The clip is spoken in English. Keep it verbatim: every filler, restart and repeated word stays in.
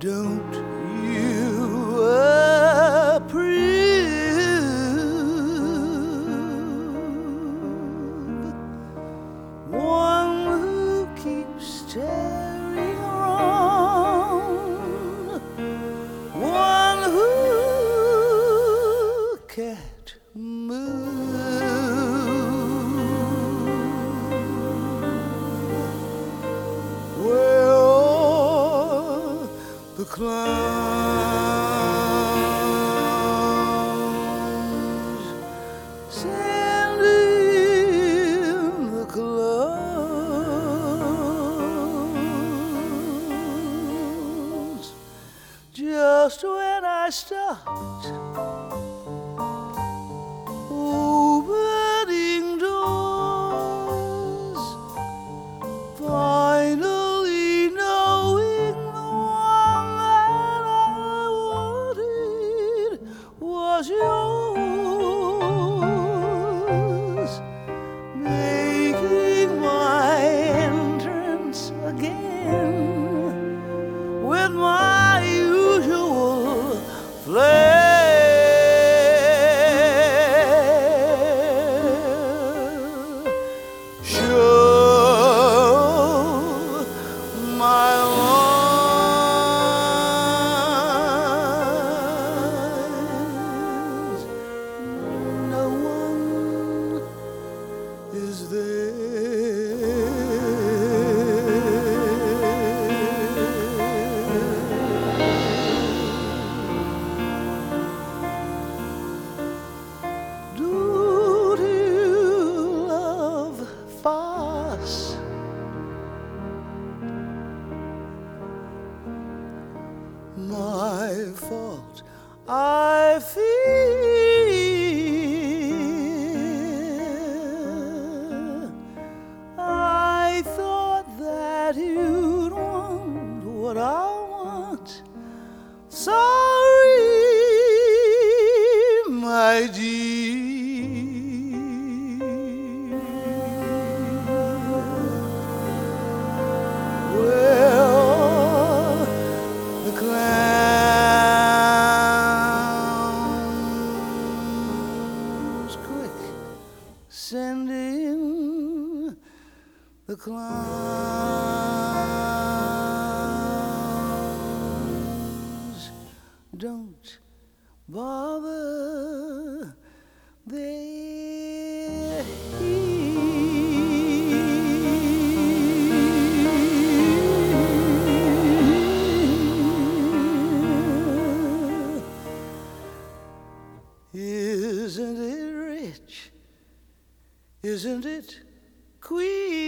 Don't you approve? One who keeps staring around, one who can't move. Where all the clowns send in the clowns. Just when I stopped opening doors, finally knowing the one that I wanted was yours, making my entrance again with my usual flair. Show my eyes, no one is there. Do you love farce? My fault, I fear. I thought that you'd want what I want. Sorry, my dear. Well, the clowns, quick, send in the clowns. Don't bother, they're here. Isn't it rich? Isn't it queer?